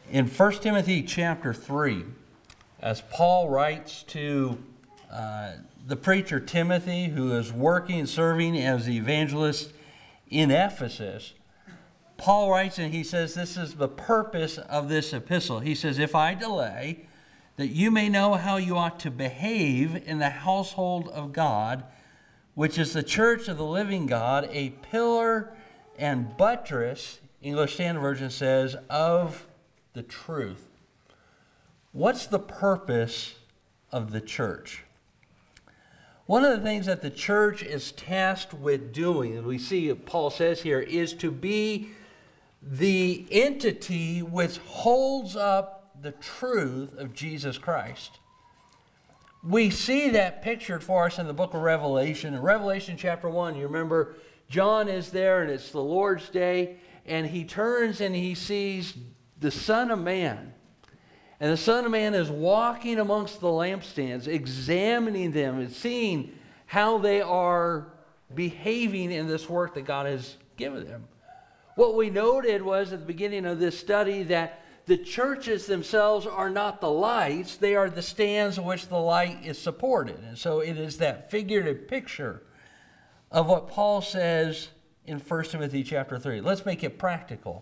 In 1 Timothy chapter 3, as Paul writes to the preacher Timothy, who is working and serving as the evangelist in Ephesus, Paul writes and he says, this is the purpose of this epistle. He says, if I delay, that you may know how you ought to behave in the household of God, which is the church of the living God, a pillar and buttress, English Standard Version says, of the truth. What's the purpose of the church? One of the things that the church is tasked with doing, and we see Paul says here, is to be the entity which holds up the truth of Jesus Christ. We see that pictured for us in the book of Revelation. In Revelation chapter 1, you remember John is there and it's the Lord's day, and he turns and he sees the Son of Man. And the Son of Man is walking amongst the lampstands, examining them and seeing how they are behaving in this work that God has given them. What we noted was at the beginning of this study that the churches themselves are not the lights, they are the stands in which the light is supported. And so it is that figurative picture of what Paul says in 1 Timothy chapter 3. Let's make it practical.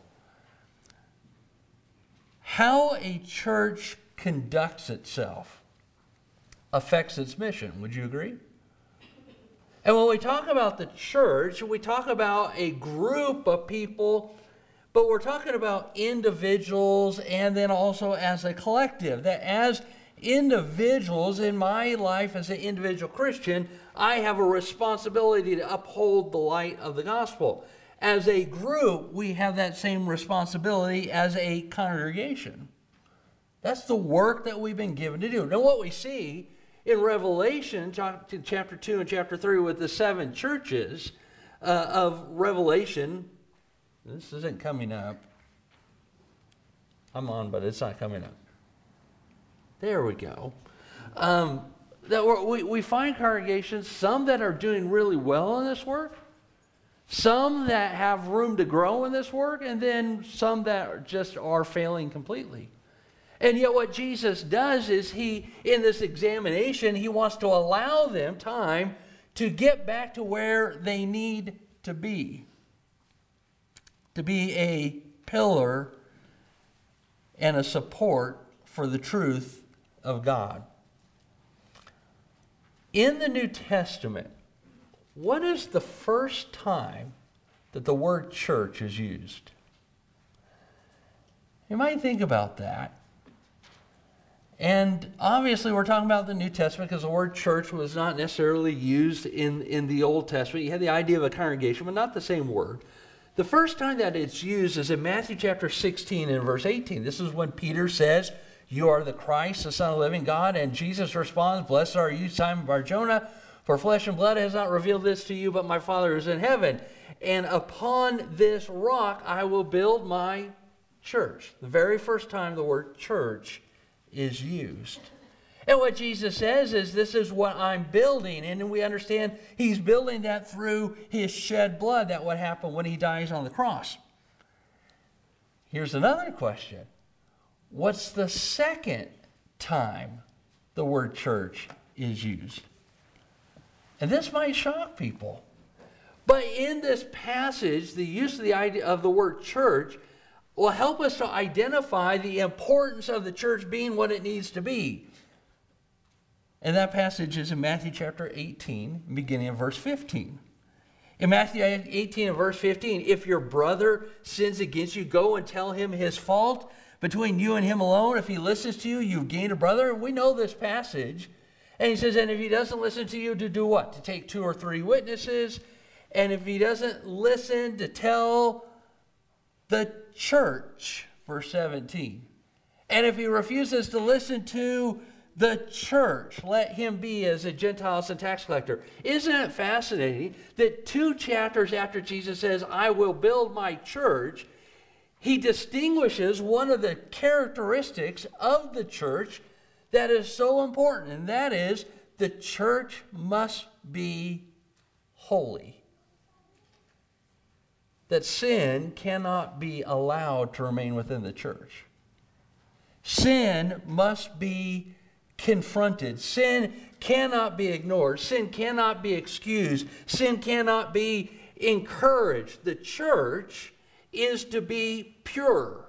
How a church conducts itself affects its mission. Would you agree? And when we talk about the church, we talk about a group of people, but we're talking about individuals and then also as a collective. That as individuals in my life as an individual Christian, I have a responsibility to uphold the light of the gospel. As a group, we have that same responsibility as a congregation. That's the work that we've been given to do. Now, what we see in Revelation, chapter 2 and chapter 3, with the 7 churches of Revelation, this isn't coming up. I'm on, but it's not coming up. There we go. We find congregations, some that are doing really well in this work, some that have room to grow in this work, and then some that just are failing completely. And yet what Jesus does is in this examination, he wants to allow them time to get back to where they need to be a pillar and a support for the truth of God. In the New Testament, what is the first time that the word church is used? You might think about that. And obviously we're talking about the New Testament because the word church was not necessarily used in the Old Testament. You had the idea of a congregation, but not the same word. The first time that it's used is in Matthew chapter 16 and verse 18. This is when Peter says, "You are the Christ, the Son of the living God." And Jesus responds, "Blessed are you, Simon Bar-Jonah, for flesh and blood has not revealed this to you, but my Father is in heaven. And upon this rock I will build my church." The very first time the word church is used. And what Jesus says is, this is what I'm building. And we understand he's building that through his shed blood, that what happened when he dies on the cross. Here's another question. What's the second time the word church is used? And this might shock people. But in this passage, the use of the idea of the word church will help us to identify the importance of the church being what it needs to be. And that passage is in Matthew chapter 18, beginning in verse 15. In Matthew 18 and verse 15, if your brother sins against you, go and tell him his fault between you and him alone. If he listens to you, you've gained a brother. We know this passage. And he says, and if he doesn't listen to you, to do what? To take 2 or 3 witnesses. And if he doesn't listen, to tell the church, verse 17. And if he refuses to listen to the church, let him be as a Gentile and tax collector. Isn't it fascinating that 2 chapters after Jesus says, I will build my church, he distinguishes one of the characteristics of the church that is so important, and that is the church must be holy. That sin cannot be allowed to remain within the church. Sin must be confronted. Sin cannot be ignored. Sin cannot be excused. Sin cannot be encouraged. The church is to be pure.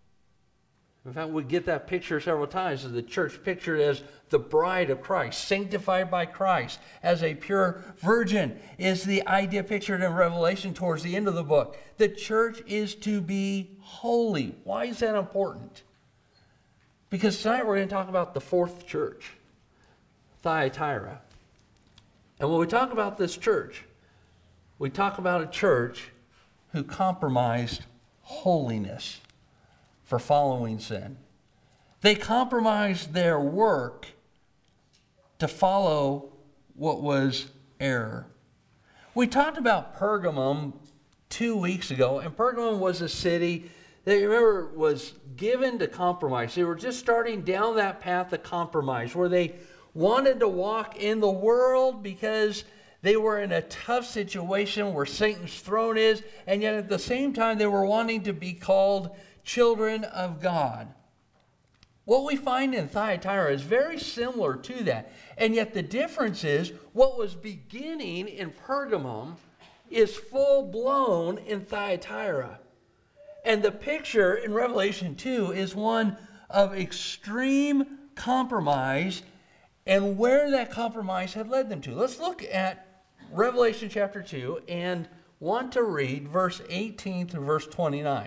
In fact, we get that picture several times of the church pictured as the bride of Christ, sanctified by Christ, as a pure virgin is the idea pictured in Revelation towards the end of the book. The church is to be holy. Why is that important? Because tonight we're going to talk about the fourth church, Thyatira. And when we talk about this church, we talk about a church who compromised holiness for following sin. They compromised their work to follow what was error. We talked about Pergamum 2 weeks ago, and Pergamum was a city that, you remember, was given to compromise. They were just starting down that path of compromise, where they wanted to walk in the world because they were in a tough situation where Satan's throne is, and yet at the same time they were wanting to be called children of God. What we find in Thyatira is very similar to that. And yet the difference is what was beginning in Pergamum is full-blown in Thyatira. And the picture in Revelation 2 is one of extreme compromise and where that compromise had led them to. Let's look at Revelation chapter 2 and want to read verse 18 through verse 29.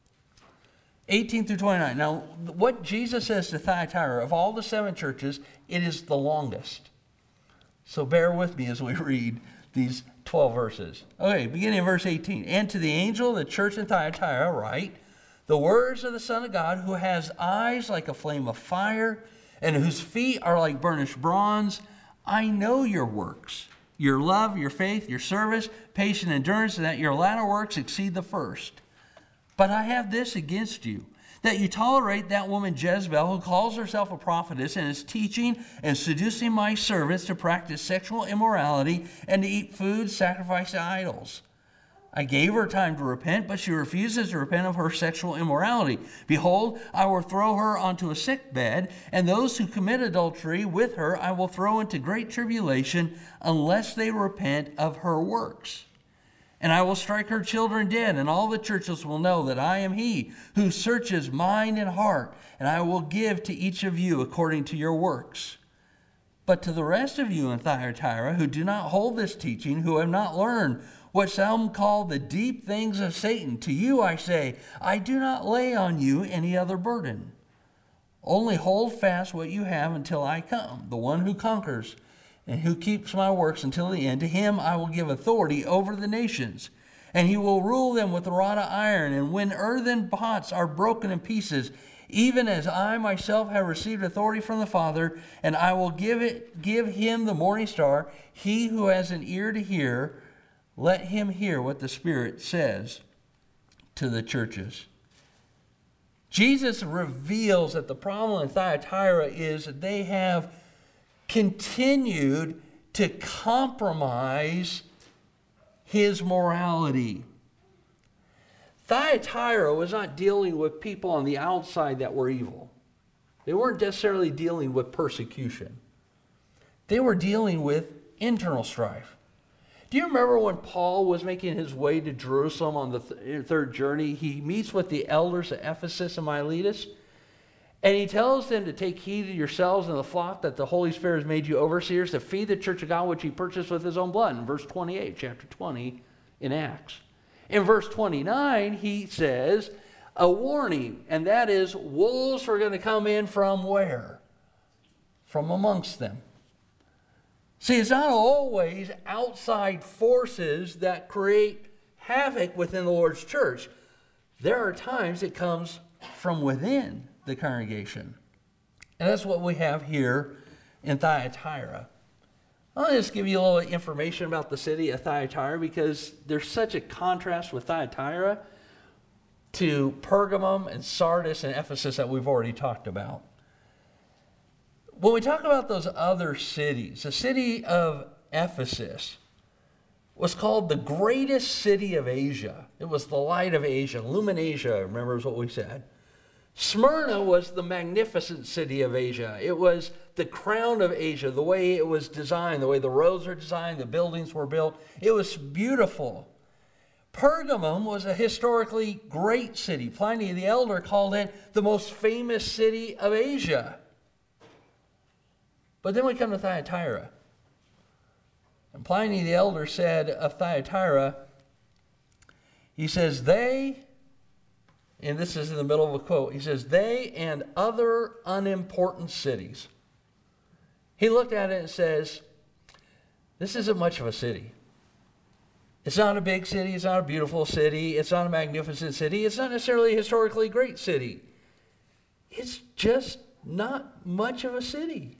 18 through 29. Now, what Jesus says to Thyatira, of all the 7 churches, it is the longest. So bear with me as we read these 12 verses. Okay, beginning in verse 18. And to the angel of the church in Thyatira write, the words of the Son of God, who has eyes like a flame of fire, and whose feet are like burnished bronze. I know your works, your love, your faith, your service, patient endurance, and that your latter works exceed the first. But I have this against you, that you tolerate that woman Jezebel, who calls herself a prophetess and is teaching and seducing my servants to practice sexual immorality and to eat food sacrificed to idols. I gave her time to repent, but she refuses to repent of her sexual immorality. Behold, I will throw her onto a sick bed, and those who commit adultery with her I will throw into great tribulation unless they repent of her works. And I will strike her children dead, and all the churches will know that I am he who searches mind and heart, and I will give to each of you according to your works. But to the rest of you in Thyatira who do not hold this teaching, who have not learned what some call the deep things of Satan, to you I say, I do not lay on you any other burden. Only hold fast what you have until I come, the one who conquers and who keeps my works until the end. To him I will give authority over the nations, and he will rule them with a rod of iron. And when earthen pots are broken in pieces, even as I myself have received authority from the Father, and I will give him the morning star. He who has an ear to hear, let him hear what the Spirit says to the churches. Jesus reveals that the problem in Thyatira is that they have continued to compromise his morality. Thyatira was not dealing with people on the outside that were evil. They weren't necessarily dealing with persecution. They were dealing with internal strife. Do you remember when Paul was making his way to Jerusalem on the third journey? He meets with the elders at Ephesus and Miletus, and he tells them to take heed to yourselves and the flock that the Holy Spirit has made you overseers to feed the church of God, which he purchased with his own blood, in verse 28, chapter 20 in Acts. In verse 29, he says a warning, and that is wolves are going to come in from where? From amongst them. See, it's not always outside forces that create havoc within the Lord's church. There are times it comes from within the congregation. And that's what we have here in Thyatira. I'll just give you a little information about the city of Thyatira because there's such a contrast with Thyatira to Pergamum and Sardis and Ephesus that we've already talked about. When we talk about those other cities, the city of Ephesus was called the greatest city of Asia. It was the light of Asia. Luminasia, remember, is what we said. Smyrna was the magnificent city of Asia. It was the crown of Asia, the way it was designed, the way the roads were designed, the buildings were built. It was beautiful. Pergamum was a historically great city. Pliny the Elder called it the most famous city of Asia. But then we come to Thyatira. And Pliny the Elder said of Thyatira, he says, they, and this is in the middle of a quote, he says, they and other unimportant cities. He looked at it and says, this isn't much of a city. It's not a big city. It's not a beautiful city. It's not a magnificent city. It's not necessarily a historically great city. It's just not much of a city.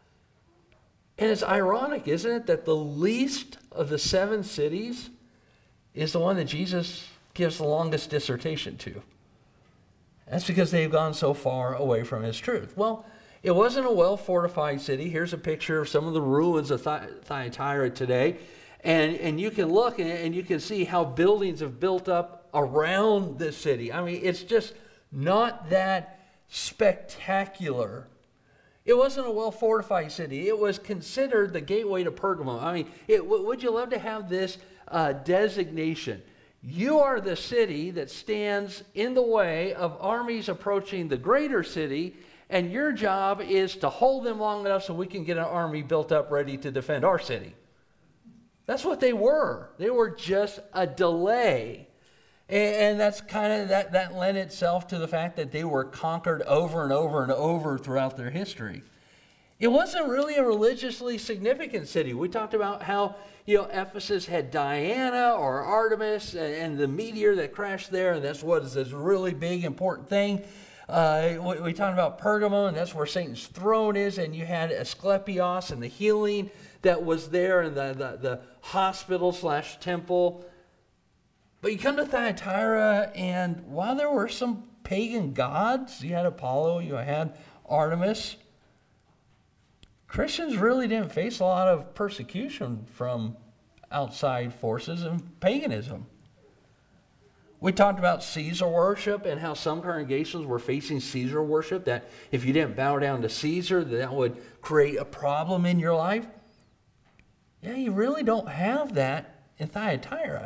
And it's ironic, isn't it, that the least of the 7 cities is the one that Jesus gives the longest dissertation to. That's because they've gone so far away from his truth. Well, it wasn't a well-fortified city. Here's a picture of some of the ruins of Thyatira today. And you can look and you can see how buildings have built up around this city. I mean, it's just not that spectacular. It wasn't a well-fortified city. It was considered the gateway to Pergamum. I mean, would you love to have this designation? You are the city that stands in the way of armies approaching the greater city, and your job is to hold them long enough so we can get an army built up ready to defend our city. That's what they were. They were just a delay. And that's kind of, that lent itself to the fact that they were conquered over and over and over throughout their history. It wasn't really a religiously significant city. We talked about how, Ephesus had Diana or Artemis and the meteor that crashed there, and that's what is this really big, important thing. We talked about Pergamum, and that's where Satan's throne is, and you had Asclepios and the healing that was there, and the hospital/temple. But you come to Thyatira, and while there were some pagan gods, you had Apollo, you had Artemis, Christians really didn't face a lot of persecution from outside forces and paganism. We talked about Caesar worship and how some congregations were facing Caesar worship, that if you didn't bow down to Caesar, that would create a problem in your life. Yeah, you really don't have that in Thyatira.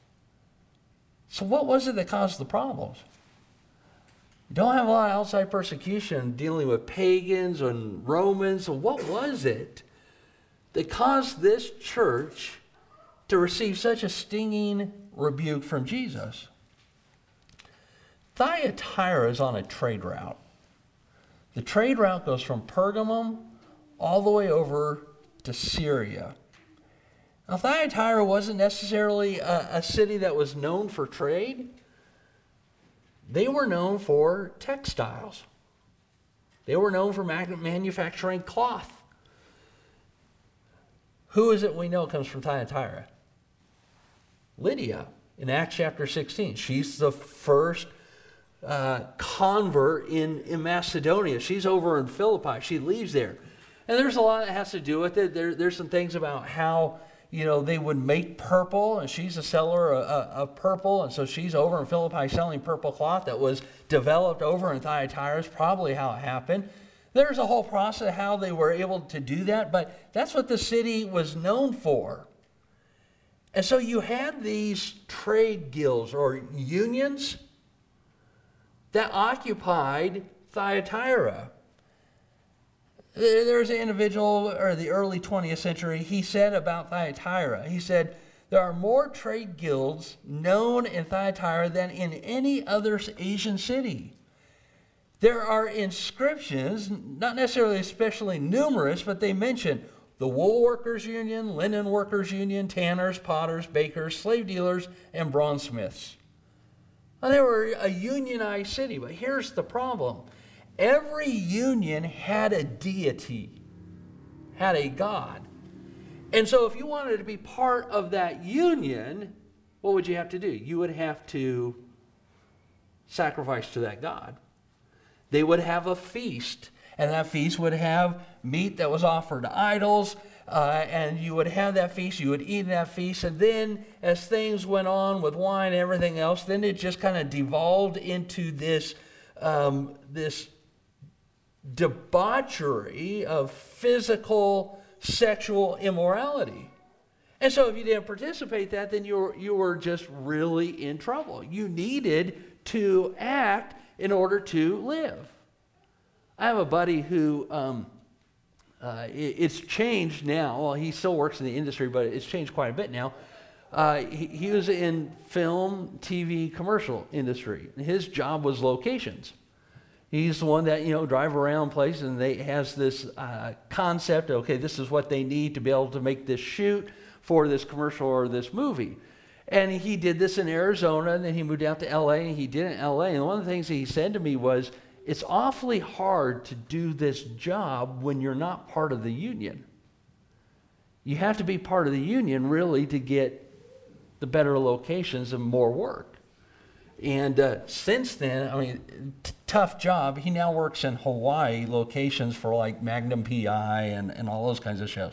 So what was it that caused the problems? You don't have a lot of outside persecution dealing with pagans and Romans. So what was it that caused this church to receive such a stinging rebuke from Jesus? Thyatira is on a trade route. The trade route goes from Pergamum all the way over to Syria. Now, Thyatira wasn't necessarily a city that was known for trade. They were known for textiles. They were known for manufacturing cloth. Who is it we know comes from Thyatira? Lydia in Acts chapter 16. She's the first convert in Macedonia. She's over in Philippi. She leaves there. And there's a lot that has to do with it. There's some things about how they would make purple, and she's a seller of purple, and so she's over in Philippi selling purple cloth that was developed over in Thyatira. Is probably how it happened. There's a whole process of how they were able to do that, but that's what the city was known for. And so you had these trade guilds or unions that occupied Thyatira. There's an individual, or the early 20th century, he said about Thyatira, he said, there are more trade guilds known in Thyatira than in any other Asian city. There are inscriptions, not necessarily especially numerous, but they mention the wool workers union, linen workers union, tanners, potters, bakers, slave dealers, and bronzesmiths. Now, they were a unionized city, but here's the problem. Every union had a deity, had a god. And so if you wanted to be part of that union, what would you have to do? You would have to sacrifice to that god. They would have a feast, and that feast would have meat that was offered to idols, and you would have that feast, you would eat that feast, and then as things went on with wine and everything else, then it just kind of devolved into this this debauchery of physical, sexual immorality. And so if you didn't participate in that, then you were just really in trouble. You needed to act in order to live. I have a buddy who, it's changed now. Well, he still works in the industry, but it's changed quite a bit now. He was in film, TV, commercial industry. His job was locations. He's the one that, drive around places, and they has this concept, okay, this is what they need to be able to make this shoot for this commercial or this movie. And he did this in Arizona, and then he moved out to L.A., and he did it in L.A. And one of the things he said to me was, it's awfully hard to do this job when you're not part of the union. You have to be part of the union, really, to get the better locations and more work. And since then, tough job. He now works in Hawaii locations for like Magnum PI and all those kinds of shows.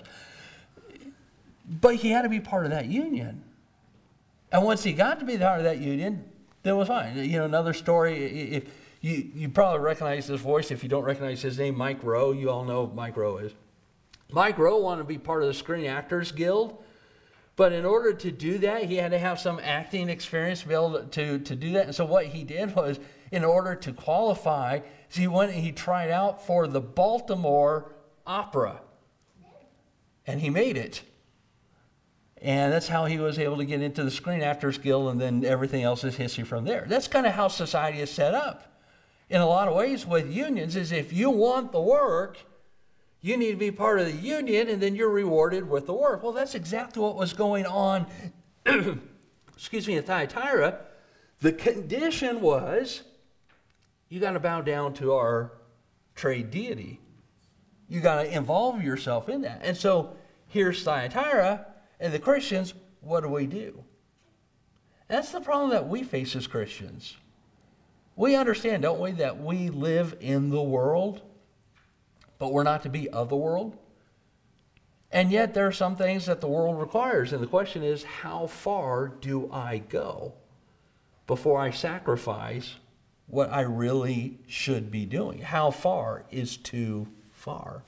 But he had to be part of that union. And once he got to be part of that union, then it was fine. Another story, if you probably recognize this voice. If you don't recognize his name, Mike Rowe, you all know who Mike Rowe is. Mike Rowe wanted to be part of the Screen Actors Guild. But in order to do that, he had to have some acting experience to be able to do that. And so what he did was, in order to qualify, he went and he tried out for the Baltimore Opera. And he made it. And that's how he was able to get into the Screen Actors Guild, and then everything else is history from there. That's kind of how society is set up. In a lot of ways with unions, is if you want the work, you need to be part of the union, and then you're rewarded with the work. Well, that's exactly what was going on, in Thyatira. The condition was, you got to bow down to our trade deity. You got to involve yourself in that. And so here's Thyatira, and the Christians, what do we do? That's the problem that we face as Christians. We understand, don't we, that we live in the world, but we're not to be of the world. And yet there are some things that the world requires. And the question is, how far do I go before I sacrifice what I really should be doing? How far is too far?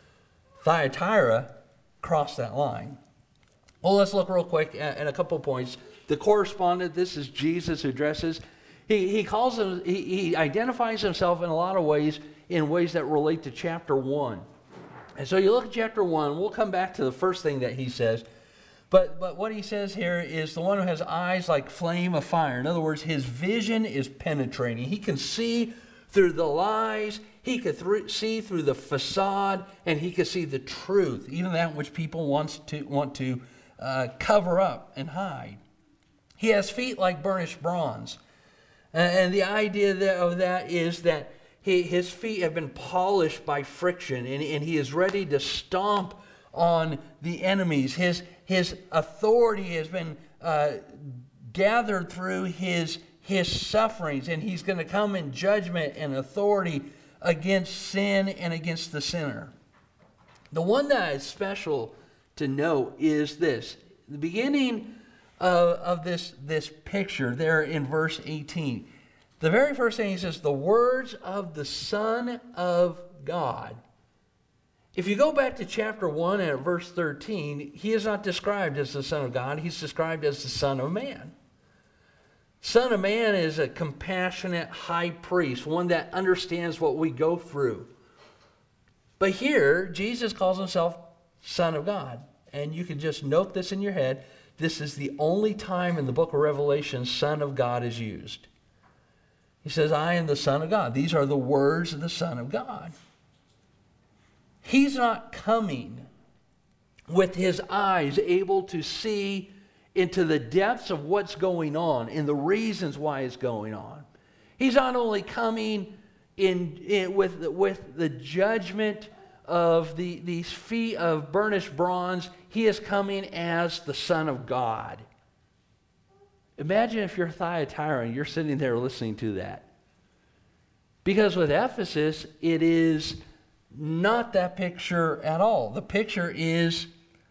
Thyatira crossed that line. Well, let's look real quick at a couple of points. The correspondent, this is Jesus who addresses. He calls him, he identifies himself in a lot of ways, in ways that relate to chapter 1. And so you look at chapter 1, we'll come back to the first thing that he says. But what he says here is the one who has eyes like flame of fire. In other words, his vision is penetrating. He can see through the lies, he could see through the facade, and he could see the truth, even that which people want to cover up and hide. He has feet like burnished bronze. And the idea of that is that his feet have been polished by friction, and he is ready to stomp on the enemies. His authority has been gathered through his sufferings, and he's going to come in judgment and authority against sin and against the sinner. The one that is special to note is this. The beginning of this picture there in verse 18. The very first thing he says, the words of the Son of God. If you go back to chapter 1 and at verse 13, he is not described as the Son of God. He's described as the Son of Man. Son of Man is a compassionate high priest, one that understands what we go through. But here, Jesus calls himself Son of God. And you can just note this in your head. This is the only time in the book of Revelation Son of God is used. He says, I am the Son of God. These are the words of the Son of God. He's not coming with his eyes able to see into the depths of what's going on and the reasons why it's going on. He's not only coming in with the judgment of these feet of burnished bronze, he is coming as the Son of God. Imagine if you're Thyatira and you're sitting there listening to that. Because with Ephesus, it is not that picture at all. The picture is,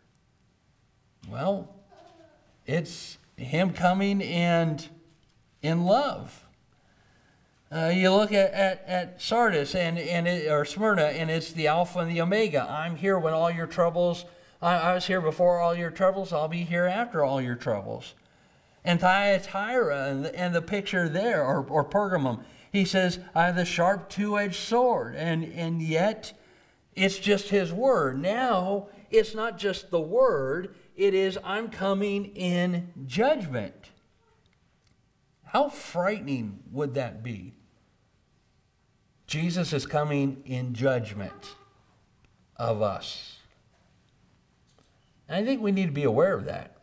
well, it's him coming and in love. You look at Sardis or Smyrna, and it's the Alpha and the Omega. I'm here when all your troubles, I was here before all your troubles, I'll be here after all your troubles. And Thyatira and the picture there, or Pergamum, he says, I have the sharp two-edged sword, and yet it's just his word. Now, it's not just the word, it is, I'm coming in judgment. How frightening would that be? Jesus is coming in judgment of us. And I think we need to be aware of that.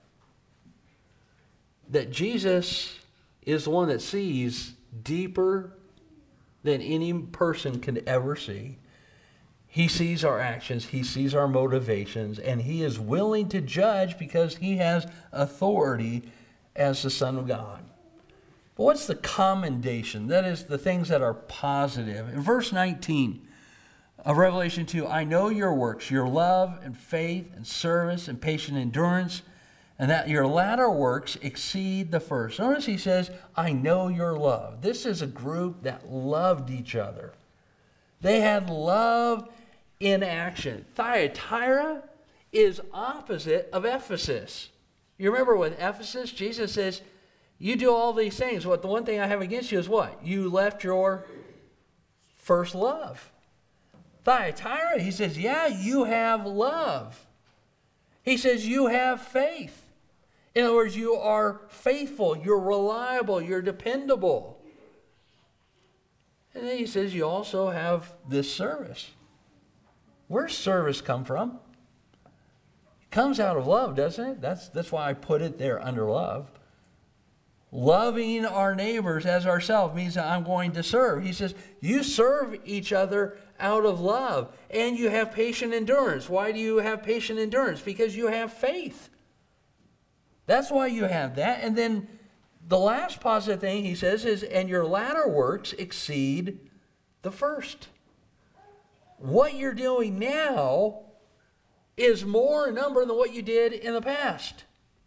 That Jesus is the one that sees deeper than any person can ever see. He sees our actions, he sees our motivations, and he is willing to judge because he has authority as the Son of God. But what's the commendation? That is the things that are positive. In verse 19 of Revelation 2, I know your works, your love and faith and service and patient endurance, and that your latter works exceed the first. Notice he says, I know your love. This is a group that loved each other. They had love in action. Thyatira is opposite of Ephesus. You remember with Ephesus, Jesus says, you do all these things. What the one thing I have against you is what? You left your first love. Thyatira, he says, yeah, you have love. He says you have faith. In other words, you are faithful, you're reliable, you're dependable. And then he says you also have this service. Where's service come from? It comes out of love, doesn't it? That's why I put it there under love. Loving our neighbors as ourselves means that I'm going to serve. He says, you serve each other out of love, and you have patient endurance. Why do you have patient endurance? Because you have faith. That's why you have that. And then the last positive thing he says is, and your latter works exceed the first. What you're doing now is more in number than what you did in the past.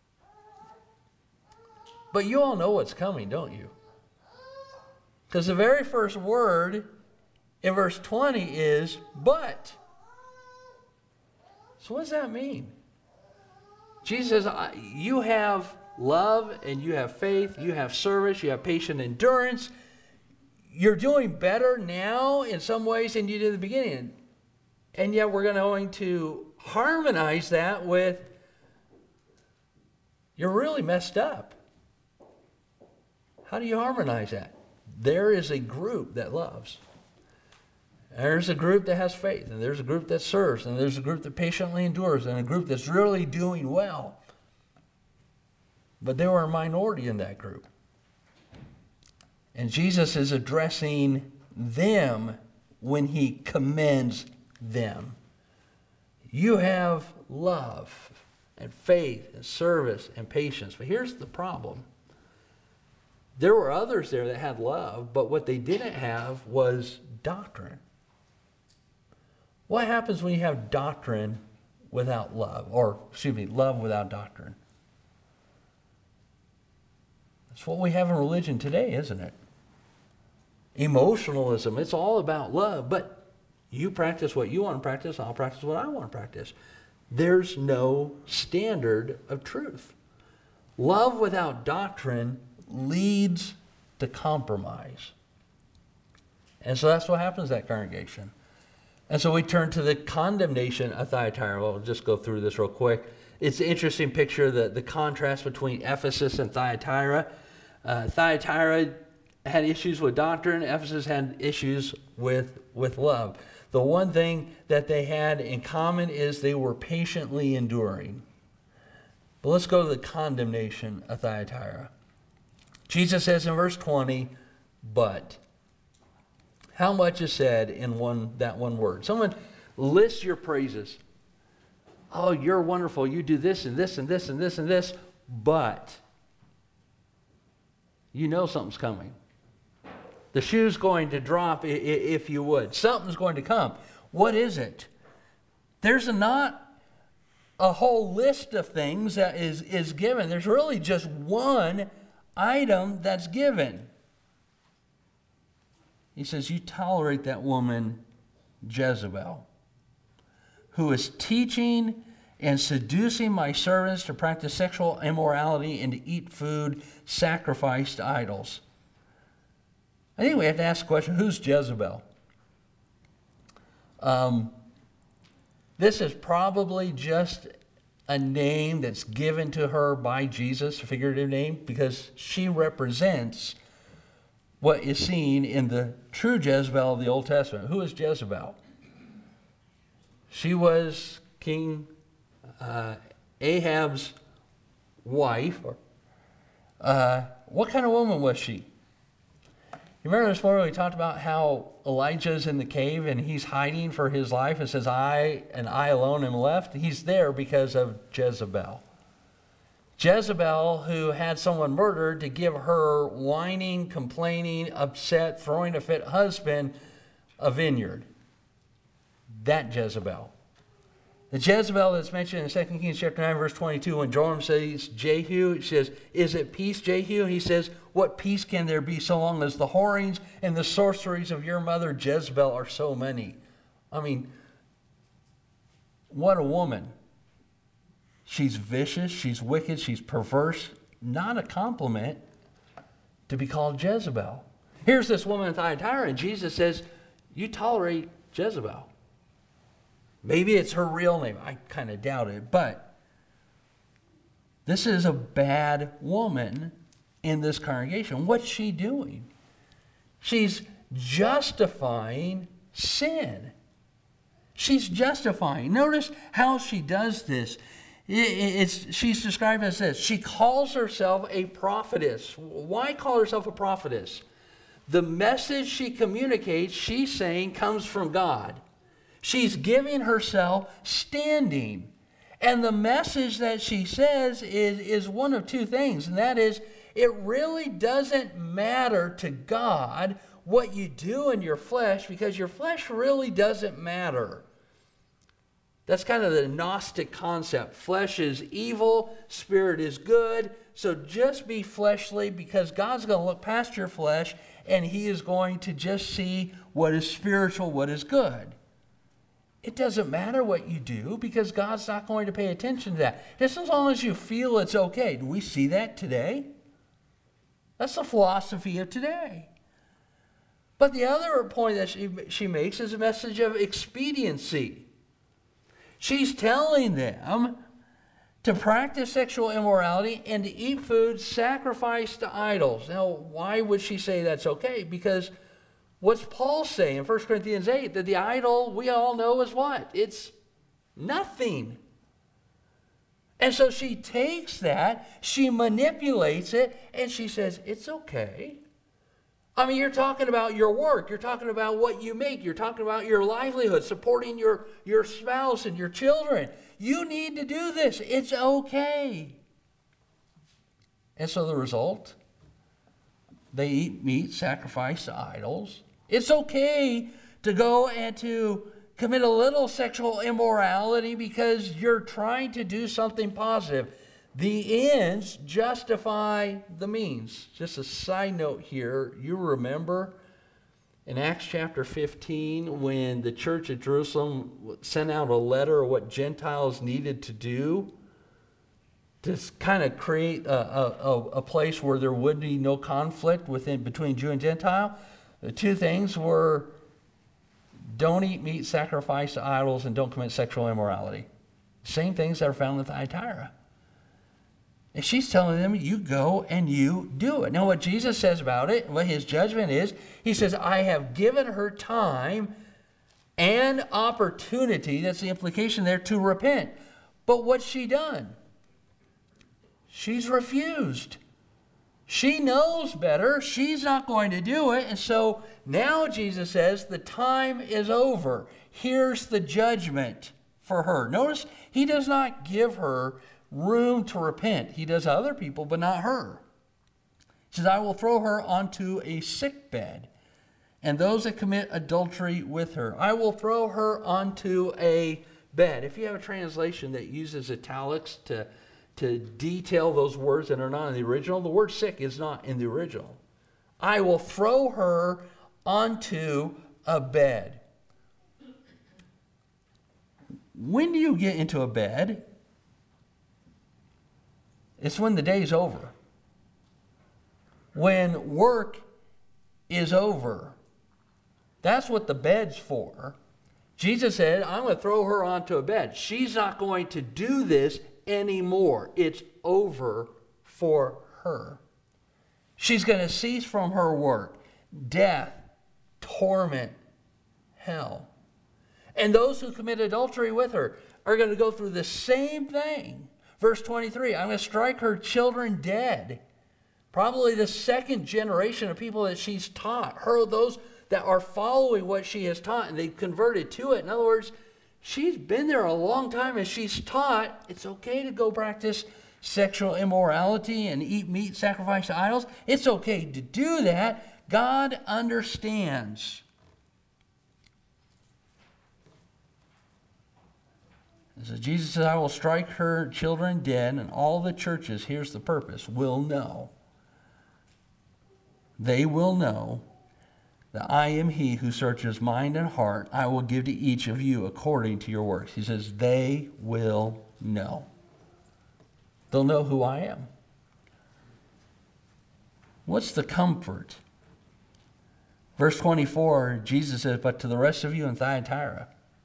But you all know what's coming, don't you? Because the very first word in verse 20 is, but. So what does that mean? Jesus says, you have love and you have faith, you have service, you have patient endurance. You're doing better now in some ways than you did at the beginning. And yet we're going to harmonize that with, you're really messed up. How do you harmonize that? There is a group that loves. There's a group that has faith, and there's a group that serves, and there's a group that patiently endures, and a group that's really doing well. But they were a minority in that group. And Jesus is addressing them when he commends them. You have love and faith and service and patience. But here's the problem. There were others there that had love, but what they didn't have was doctrine. What happens when you have doctrine without love? Love without doctrine. That's what we have in religion today, isn't it? Emotionalism, it's all about love, but you practice what you want to practice, I'll practice what I want to practice. There's no standard of truth. Love without doctrine leads to compromise. And so that's what happens to that congregation. And so we turn to the condemnation of Thyatira. Well, we'll just go through this real quick. It's an interesting picture, the contrast between Ephesus and Thyatira. Thyatira had issues with doctrine. Ephesus had issues with love. The one thing that they had in common is they were patiently enduring. But let's go to the condemnation of Thyatira. Jesus says in verse 20, but. How much is said in that one word? Someone lists your praises. Oh, you're wonderful. You do this and this and this and this and this. But you know something's coming. The shoe's going to drop, if you would. Something's going to come. What is it? There's not a whole list of things that is given. There's really just one item that's given. He says, you tolerate that woman, Jezebel, who is teaching and seducing my servants to practice sexual immorality and to eat food sacrificed to idols. I think we have to ask the question, who's Jezebel? This is probably just a name that's given to her by Jesus, a figurative name, because she represents what is seen in the true Jezebel of the Old Testament. Who is Jezebel? She was King Ahab's wife. What kind of woman was she? You remember this morning we talked about how Elijah's in the cave and he's hiding for his life and says, I and I alone am left? He's there because of Jezebel. Jezebel, who had someone murdered to give her whining, complaining, upset, throwing a fit husband a vineyard. That Jezebel. The Jezebel that's mentioned in 2 Kings chapter 9, verse 22, when Joram says, Jehu, it says, is it peace, Jehu? And he says, what peace can there be so long as the whorings and the sorceries of your mother Jezebel are so many? I mean, what a woman. She's vicious, she's wicked, she's perverse. Not a compliment to be called Jezebel. Here's this woman in Thyatira, and Jesus says, you tolerate Jezebel. Maybe it's her real name. I kind of doubt it. But this is a bad woman in this congregation. What's she doing? She's justifying sin. She's justifying. Notice how she does this. She's described as this. She calls herself a prophetess. Why call herself a prophetess? The message she communicates, she's saying, comes from God. She's giving herself standing. And the message that she says is one of two things, and that is, it really doesn't matter to God what you do in your flesh, because your flesh really doesn't matter. That's kind of the Gnostic concept. Flesh is evil, spirit is good. So just be fleshly, because God's going to look past your flesh and he is going to just see what is spiritual, what is good. It doesn't matter what you do, because God's not going to pay attention to that. Just as long as you feel it's okay. Do we see that today? That's the philosophy of today. But the other point that she makes is a message of expediency. She's telling them to practice sexual immorality and to eat food sacrificed to idols. Now, why would she say that's okay? Because what's Paul saying in 1 Corinthians 8? That the idol, we all know, is what? It's nothing. And so she takes that, she manipulates it, and she says, it's okay. I mean, you're talking about your work. You're talking about what you make. You're talking about your livelihood, supporting your spouse and your children. You need to do this. It's okay. And so the result, they eat meat sacrificed to idols. It's okay to go and to commit a little sexual immorality because you're trying to do something positive. The ends justify the means. Just a side note here, you remember in Acts chapter 15 when the church at Jerusalem sent out a letter of what Gentiles needed to do to kind of create a place where there would be no conflict between Jew and Gentile? The two things were, don't eat meat sacrificed to idols and don't commit sexual immorality. Same things that are found in Thyatira. And she's telling them, you go and you do it. Now, what Jesus says about it, what his judgment is, he says, I have given her time and opportunity, that's the implication there, to repent. But what's she done? She's refused. She knows better. She's not going to do it. And so now Jesus says, the time is over. Here's the judgment for her. Notice, he does not give her room to repent. He does other people, but not her. He says, I will throw her onto a sick bed, and those that commit adultery with her. I will throw her onto a bed. If you have a translation that uses italics to detail those words that are not in the original, the word sick is not in the original. I will throw her onto a bed. When do you get into a bed? It's when the day's over. When work is over. That's what the bed's for. Jesus said, I'm going to throw her onto a bed. She's not going to do this anymore. It's over for her. She's going to cease from her work. Death, torment, hell. And those who commit adultery with her are going to go through the same thing. Verse 23, I'm going to strike her children dead. Probably the second generation of people that she's taught. Those that are following what she has taught and they've converted to it. In other words, she's been there a long time and she's taught it's okay to go practice sexual immorality and eat meat sacrificed to idols. It's okay to do that. God understands. So Jesus says, I will strike her children dead, and all the churches, here's the purpose, will know. They will know that I am he who searches mind and heart. I will give to each of you according to your works. He says, they will know. They'll know who I am. What's the comfort? Verse 24, Jesus says, but to the rest of you in Thyatira,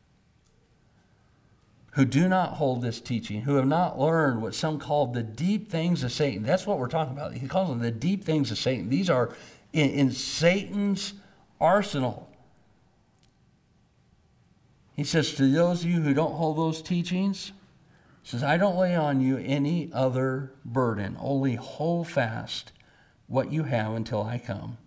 who do not hold this teaching, who have not learned what some call the deep things of Satan. That's what we're talking about. He calls them the deep things of Satan. These are in Satan's arsenal. He says, to those of you who don't hold those teachings, he says, I don't lay on you any other burden, only hold fast what you have until I come.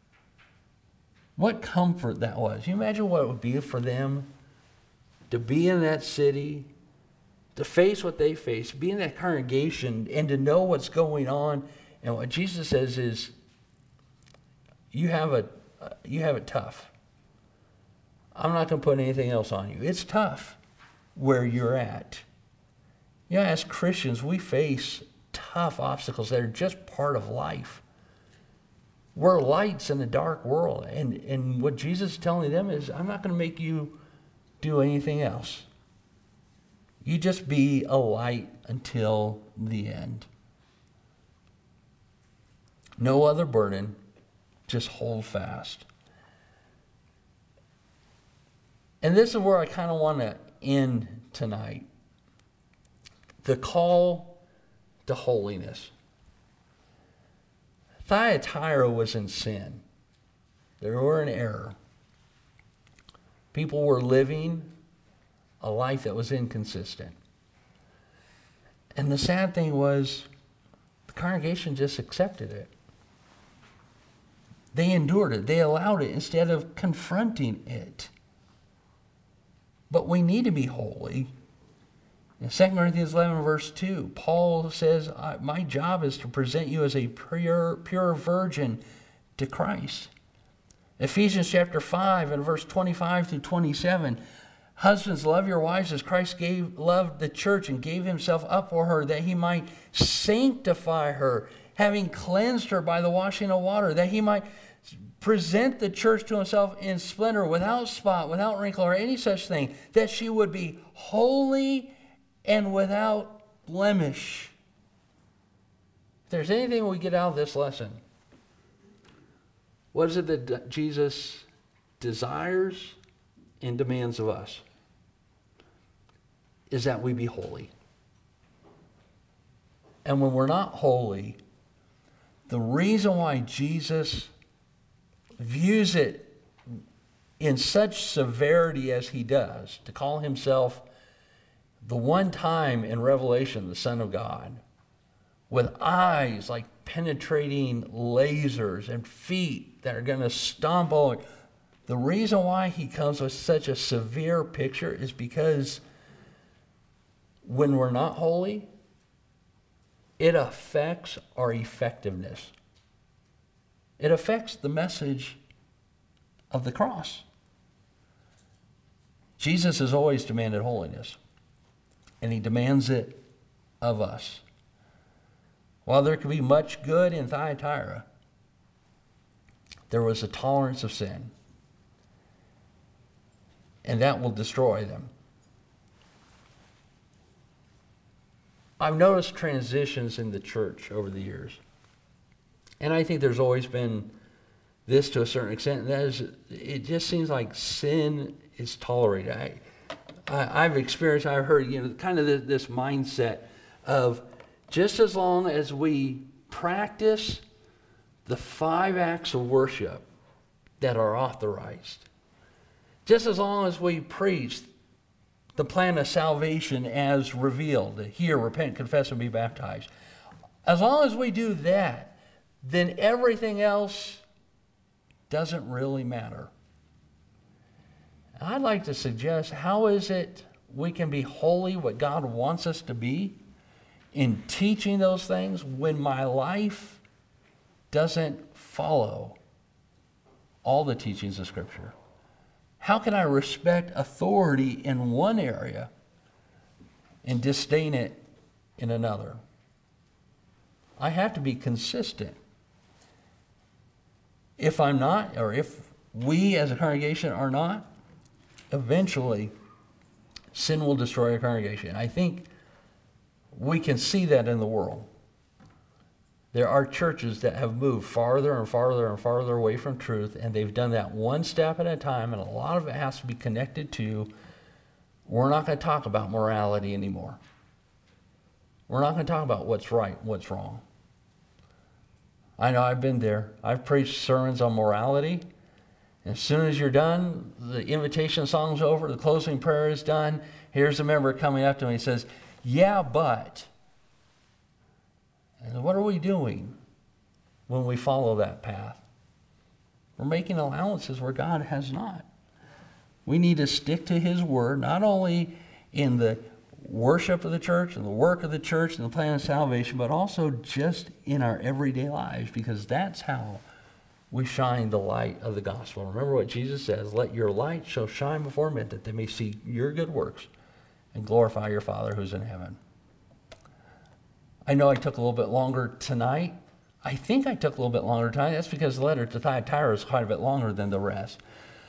What comfort that was. You imagine what it would be for them to be in that city, to face what they face, be in that congregation, and to know what's going on. And what Jesus says is, you have it tough. I'm not going to put anything else on you. It's tough where you're at. You know, as Christians, we face tough obstacles that are just part of life. We're lights in a dark world. And what Jesus is telling them is, I'm not going to make you do anything else. You just be a light until the end. No other burden, just hold fast. And this is where I kind of want to end tonight. The call to holiness. Thyatira was in sin. They were in error. People were living a life that was inconsistent. And the sad thing was, the congregation just accepted it. They endured it. They allowed it instead of confronting it. But we need to be holy. In 2 Corinthians 11, verse 2, Paul says, my job is to present you as a pure virgin to Christ. Ephesians chapter 5 and verse 25 through 27, husbands, love your wives as Christ loved the church and gave himself up for her, that he might sanctify her, having cleansed her by the washing of water, that he might present the church to himself in splendor, without spot, without wrinkle, or any such thing, that she would be holy and without blemish. If there's anything we get out of this lesson, what is it that Jesus desires and demands of us? Is that we be holy. And when we're not holy, the reason why Jesus views it in such severity as he does, to call himself the one time in Revelation the Son of God, with eyes like penetrating lasers and feet that are going to stomp over. The reason why he comes with such a severe picture is because when we're not holy, it affects our effectiveness. It affects the message of the cross. Jesus has always demanded holiness, and he demands it of us. While there could be much good in Thyatira, there was a tolerance of sin. And that will destroy them. I've noticed transitions in the church over the years. And I think there's always been this to a certain extent. And that is, it just seems like sin is tolerated. I've heard, kind of this mindset of just as long as we practice the 5 acts of worship that are authorized, just as long as we preach the plan of salvation as revealed, hear, repent, confess, and be baptized, as long as we do that, then everything else doesn't really matter. I'd like to suggest, how is it we can be holy, what God wants us to be, in teaching those things when my life doesn't follow all the teachings of Scripture? How can I respect authority in one area and disdain it in another? I have to be consistent. If I'm not, or if we as a congregation are not, eventually sin will destroy a congregation. I think we can see that in the world. There are churches that have moved farther and farther and farther away from truth, and they've done that one step at a time, and a lot of it has to be connected to, we're not going to talk about morality anymore. We're not going to talk about what's right, what's wrong. I know I've been there. I've preached sermons on morality. As soon as you're done, the invitation song's over, the closing prayer is done. Here's a member coming up to me and says, yeah, but. And what are we doing when we follow that path? We're making allowances where God has not. We need to stick to His Word, not only in the worship of the church and the work of the church and the plan of salvation, but also just in our everyday lives, because that's how we shine the light of the gospel. Remember what Jesus says, let your light so shine before men that they may see your good works and glorify your Father who's in heaven. I know I took a little bit longer tonight. I think I took a little bit longer tonight. That's because the letter to Thyatira is quite a bit longer than the rest.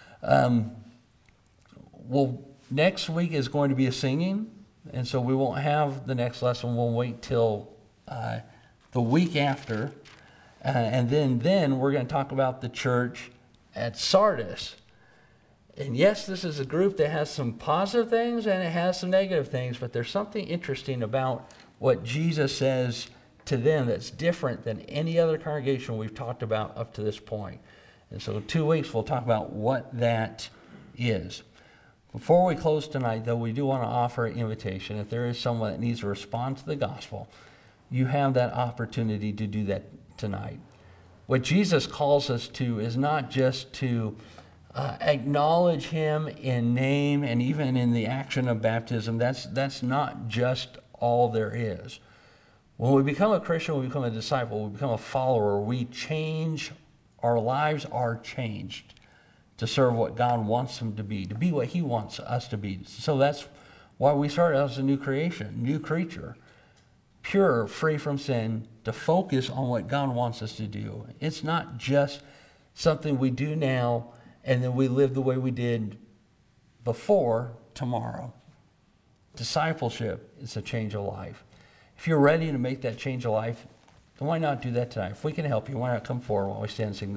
Next week is going to be a singing, and so we won't have the next lesson. We'll wait till the week after, and then we're going to talk about the church at Sardis. And yes, this is a group that has some positive things and it has some negative things, but there's something interesting about what Jesus says to them that's different than any other congregation we've talked about up to this point. And so in 2 weeks, we'll talk about what that is. Before we close tonight, though, we do want to offer an invitation. If there is someone that needs to respond to the gospel, you have that opportunity to do that tonight. What Jesus calls us to is not just to acknowledge Him in name and even in the action of baptism. That's not just all there is. When we become a Christian, we become a disciple, we become a follower, we change, our lives are changed to serve what God wants them to be what He wants us to be. So that's why we started out as a new creation, new creature, pure, free from sin, to focus on what God wants us to do. It's not just something we do now and then we live the way we did before tomorrow. Discipleship is a change of life. If you're ready to make that change of life, then why not do that tonight? If we can help you, why not come forward while we stand and sing this?